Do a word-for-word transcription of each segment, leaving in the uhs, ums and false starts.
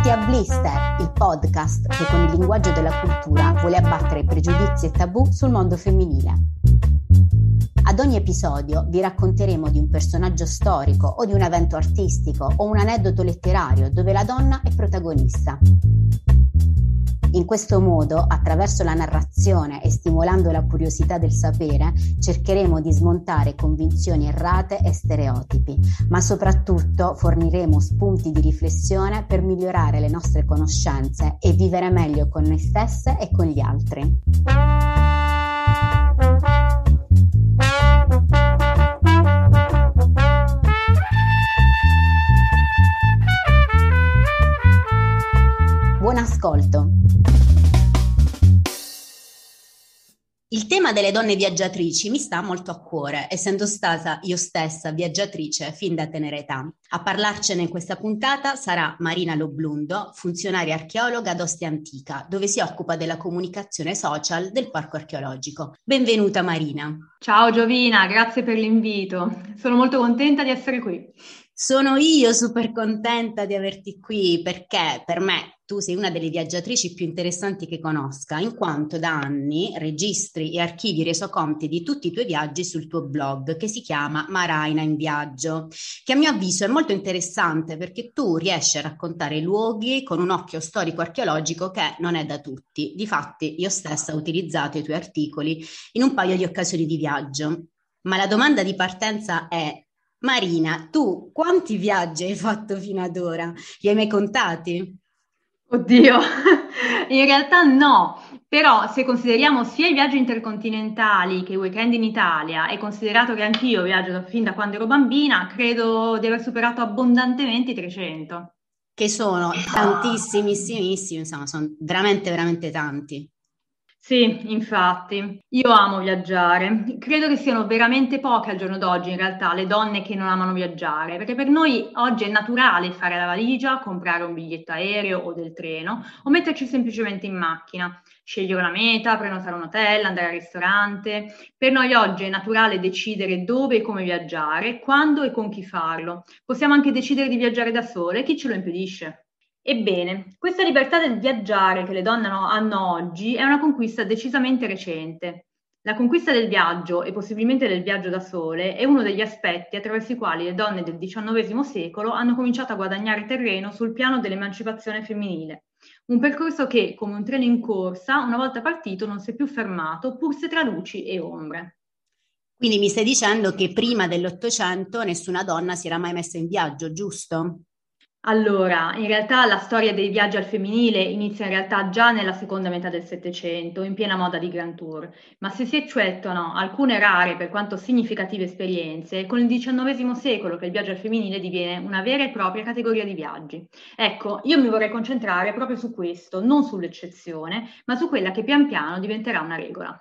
Benvenuti a Blister, il podcast che con il linguaggio della cultura vuole abbattere pregiudizi e tabù sul mondo femminile. Ad ogni episodio vi racconteremo di un personaggio storico o di un evento artistico o un aneddoto letterario dove la donna è protagonista. In questo modo, attraverso la narrazione e stimolando la curiosità del sapere, cercheremo di smontare convinzioni errate e stereotipi, ma soprattutto forniremo spunti di riflessione per migliorare le nostre conoscenze e vivere meglio con noi stesse e con gli altri. Buon ascolto! Il tema delle donne viaggiatrici mi sta molto a cuore, essendo stata io stessa viaggiatrice fin da tenera età. A parlarcene in questa puntata sarà Marina Loblundo, funzionaria archeologa ad Ostia Antica, dove si occupa della comunicazione social del parco archeologico. Benvenuta Marina. Ciao Giovina, grazie per l'invito. Sono molto contenta di essere qui. Sono io super contenta di averti qui perché per me tu sei una delle viaggiatrici più interessanti che conosca, in quanto da anni registri e archivi resoconti di tutti i tuoi viaggi sul tuo blog che si chiama Maraina in Viaggio, che a mio avviso è molto interessante perché tu riesci a raccontare i luoghi con un occhio storico-archeologico che non è da tutti. Difatti io stessa ho utilizzato i tuoi articoli in un paio di occasioni di viaggio. Ma la domanda di partenza è: Marina, tu quanti viaggi hai fatto fino ad ora? Li hai mai contati? Oddio, in realtà no, però se consideriamo sia i viaggi intercontinentali che i weekend in Italia e considerato che anch'io viaggio da, fin da quando ero bambina, credo di aver superato abbondantemente i trecento. Che sono tantissimissimissimi, insomma, sono veramente, veramente tanti. Sì, infatti, io amo viaggiare. Credo che siano veramente poche al giorno d'oggi, in realtà, le donne che non amano viaggiare, perché per noi oggi è naturale fare la valigia, comprare un biglietto aereo o del treno, o metterci semplicemente in macchina, scegliere una meta, prenotare un hotel, andare al ristorante. Per noi oggi è naturale decidere dove e come viaggiare, quando e con chi farlo. Possiamo anche decidere di viaggiare da sole, chi ce lo impedisce? Ebbene, questa libertà del viaggiare che le donne hanno oggi è una conquista decisamente recente. La conquista del viaggio e possibilmente del viaggio da sole è uno degli aspetti attraverso i quali le donne del diciannovesimo secolo hanno cominciato a guadagnare terreno sul piano dell'emancipazione femminile. Un percorso che, come un treno in corsa, una volta partito non si è più fermato, pur se tra luci e ombre. Quindi mi stai dicendo che prima dell'Ottocento nessuna donna si era mai messa in viaggio, giusto? Allora, in realtà la storia dei viaggi al femminile inizia in realtà già nella seconda metà del Settecento, in piena moda di Grand Tour, ma se si eccettano alcune rare per quanto significative esperienze, con il diciannovesimo secolo che il viaggio al femminile diviene una vera e propria categoria di viaggi. Ecco, io mi vorrei concentrare proprio su questo, non sull'eccezione, ma su quella che pian piano diventerà una regola.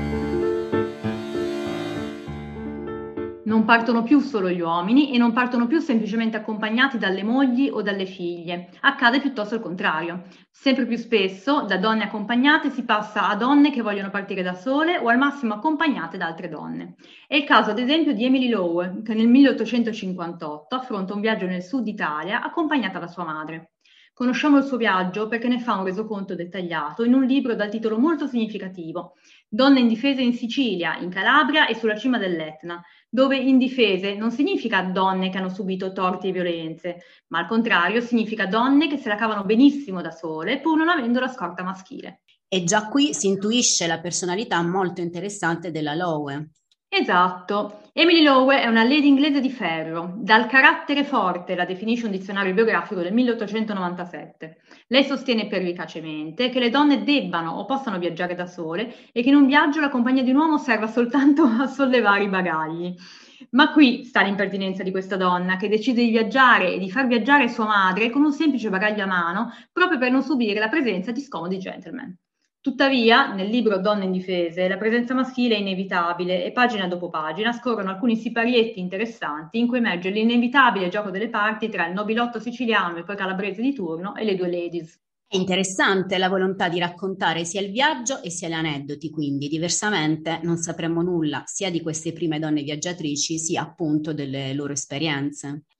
Non partono più solo gli uomini e non partono più semplicemente accompagnati dalle mogli o dalle figlie. Accade piuttosto il contrario. Sempre più spesso da donne accompagnate si passa a donne che vogliono partire da sole o al massimo accompagnate da altre donne. È il caso ad esempio di Emily Lowe, che nel milleottocentocinquantotto affronta un viaggio nel sud Italia accompagnata da sua madre. Conosciamo il suo viaggio perché ne fa un resoconto dettagliato in un libro dal titolo molto significativo: Donne indifese in Sicilia, in Calabria e sulla cima dell'Etna, dove indifese non significa donne che hanno subito torti e violenze, ma al contrario significa donne che se la cavano benissimo da sole pur non avendo la scorta maschile. E già qui si intuisce la personalità molto interessante della Lowe. Esatto. Emily Lowe è una lady inglese di ferro, dal carattere forte, la definisce un dizionario biografico del milleottocentonovantasette. Lei sostiene pervicacemente che le donne debbano o possano viaggiare da sole e che in un viaggio la compagnia di un uomo serva soltanto a sollevare i bagagli. Ma qui sta l'impertinenza di questa donna, che decide di viaggiare e di far viaggiare sua madre con un semplice bagaglio a mano, proprio per non subire la presenza di scomodi gentleman. Tuttavia, nel libro Donne indifese, la presenza maschile è inevitabile e pagina dopo pagina scorrono alcuni siparietti interessanti in cui emerge l'inevitabile gioco delle parti tra il nobilotto siciliano e poi calabrese di turno e le due ladies. È interessante la volontà di raccontare sia il viaggio e sia gli aneddoti, quindi diversamente non sapremmo nulla sia di queste prime donne viaggiatrici sia appunto delle loro esperienze.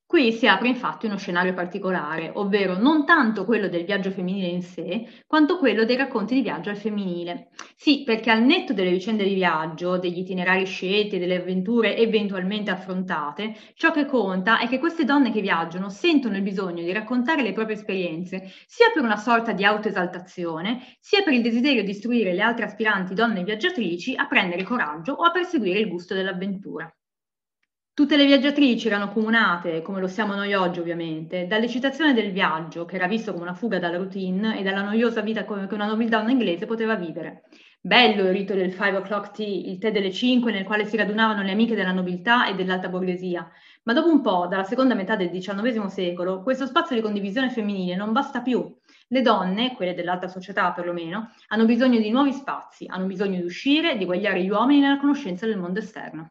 Qui si apre infatti uno scenario particolare, ovvero non tanto quello del viaggio femminile in sé, quanto quello dei racconti di viaggio al femminile. Sì, perché al netto delle vicende di viaggio, degli itinerari scelti e delle avventure eventualmente affrontate, ciò che conta è che queste donne che viaggiano sentono il bisogno di raccontare le proprie esperienze, sia per una sorta di autoesaltazione, sia per il desiderio di istruire le altre aspiranti donne viaggiatrici a prendere coraggio o a perseguire il gusto dell'avventura. Tutte le viaggiatrici erano accomunate, come lo siamo noi oggi ovviamente, dall'eccitazione del viaggio, che era visto come una fuga dalla routine e dalla noiosa vita che una nobildonna inglese poteva vivere. Bello il rito del five o'clock tea, il tè delle cinque nel quale si radunavano le amiche della nobiltà e dell'alta borghesia, ma dopo un po', dalla seconda metà del diciannovesimo secolo, questo spazio di condivisione femminile non basta più. Le donne, quelle dell'alta società perlomeno, hanno bisogno di nuovi spazi, hanno bisogno di uscire, di eguagliare gli uomini nella conoscenza del mondo esterno.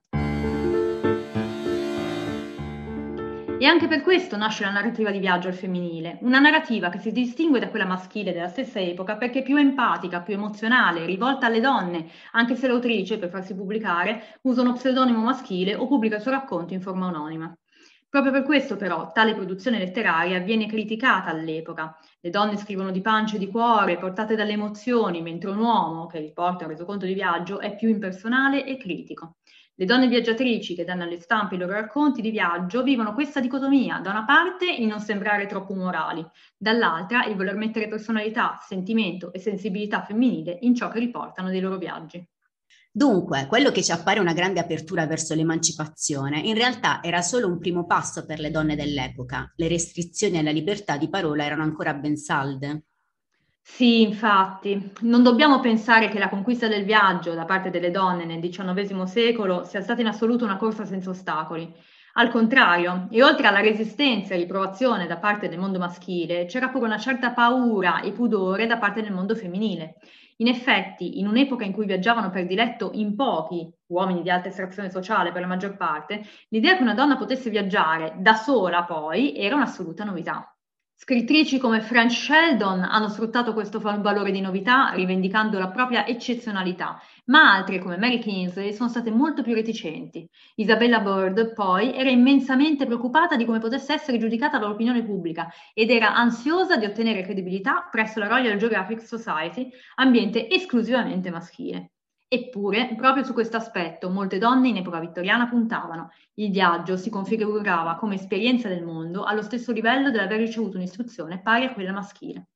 E anche per questo nasce la narrativa di viaggio al femminile, una narrativa che si distingue da quella maschile della stessa epoca perché è più empatica, più emozionale, rivolta alle donne, anche se l'autrice, per farsi pubblicare, usa uno pseudonimo maschile o pubblica il suo racconto in forma anonima. Proprio per questo, però, tale produzione letteraria viene criticata all'epoca. Le donne scrivono di pancia e di cuore, portate dalle emozioni, mentre un uomo, che riporta un resoconto di viaggio, è più impersonale e critico. Le donne viaggiatrici che danno alle stampe i loro racconti di viaggio vivono questa dicotomia, da una parte il non sembrare troppo morali, dall'altra il voler mettere personalità, sentimento e sensibilità femminile in ciò che riportano dei loro viaggi. Dunque, quello che ci appare una grande apertura verso l'emancipazione, in realtà era solo un primo passo per le donne dell'epoca. Le restrizioni alla libertà di parola erano ancora ben salde. Sì, infatti, non dobbiamo pensare che la conquista del viaggio da parte delle donne nel diciannovesimo secolo sia stata in assoluto una corsa senza ostacoli. Al contrario, e oltre alla resistenza e riprovazione da parte del mondo maschile, c'era pure una certa paura e pudore da parte del mondo femminile. In effetti, in un'epoca in cui viaggiavano per diletto in pochi, uomini di alta estrazione sociale per la maggior parte, l'idea che una donna potesse viaggiare da sola poi era un'assoluta novità. Scrittrici come French Sheldon hanno sfruttato questo valore di novità rivendicando la propria eccezionalità, ma altre come Mary Kingsley sono state molto più reticenti. Isabella Bird poi era immensamente preoccupata di come potesse essere giudicata dall'opinione pubblica ed era ansiosa di ottenere credibilità presso la Royal Geographic Society, ambiente esclusivamente maschile. Eppure, proprio su questo aspetto, molte donne in epoca vittoriana puntavano. Il viaggio si configurava come esperienza del mondo allo stesso livello dell'aver ricevuto un'istruzione pari a quella maschile.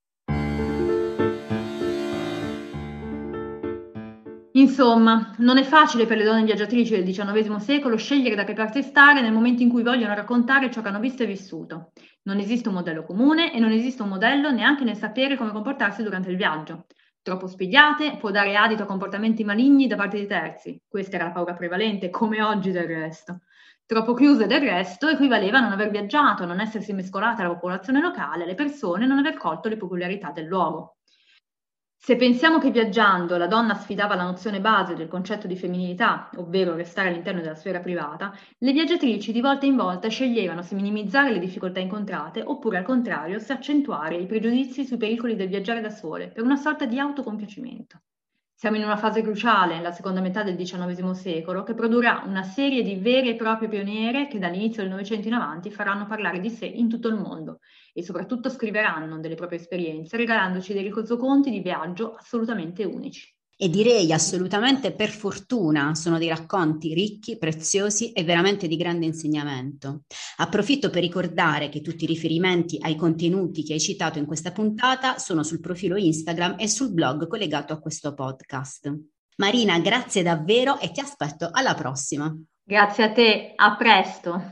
Insomma, non è facile per le donne viaggiatrici del diciannovesimo secolo scegliere da che parte stare nel momento in cui vogliono raccontare ciò che hanno visto e vissuto. Non esiste un modello comune e non esiste un modello neanche nel sapere come comportarsi durante il viaggio. Troppo spigliate può dare adito a comportamenti maligni da parte di terzi. Questa era la paura prevalente, come oggi del resto. Troppo chiuse del resto equivaleva a non aver viaggiato, a non essersi mescolata alla popolazione locale, alle persone, a non aver colto le peculiarità del luogo. Se pensiamo che viaggiando la donna sfidava la nozione base del concetto di femminilità, ovvero restare all'interno della sfera privata, le viaggiatrici di volta in volta sceglievano se minimizzare le difficoltà incontrate oppure al contrario se accentuare i pregiudizi sui pericoli del viaggiare da sole per una sorta di autocompiacimento. Siamo in una fase cruciale, la seconda metà del diciannovesimo secolo, che produrrà una serie di vere e proprie pioniere che dall'inizio del Novecento in avanti faranno parlare di sé in tutto il mondo e soprattutto scriveranno delle proprie esperienze, regalandoci dei resoconti di viaggio assolutamente unici. E direi assolutamente per fortuna, sono dei racconti ricchi, preziosi e veramente di grande insegnamento. Approfitto per ricordare che tutti i riferimenti ai contenuti che hai citato in questa puntata sono sul profilo Instagram e sul blog collegato a questo podcast. Marina, grazie davvero e ti aspetto alla prossima. Grazie a te, a presto.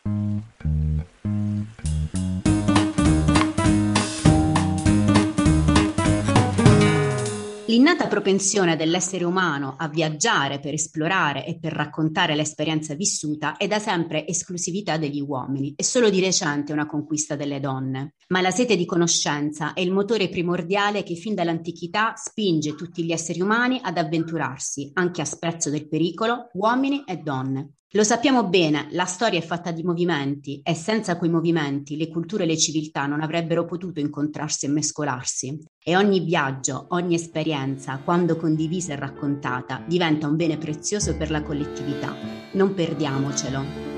L'innata propensione dell'essere umano a viaggiare per esplorare e per raccontare l'esperienza vissuta è da sempre esclusività degli uomini e solo di recente una conquista delle donne. Ma la sete di conoscenza è il motore primordiale che fin dall'antichità spinge tutti gli esseri umani ad avventurarsi, anche a sprezzo del pericolo, uomini e donne. Lo sappiamo bene, la storia è fatta di movimenti e senza quei movimenti le culture e le civiltà non avrebbero potuto incontrarsi e mescolarsi. E ogni viaggio, ogni esperienza, quando condivisa e raccontata, diventa un bene prezioso per la collettività. Non perdiamocelo.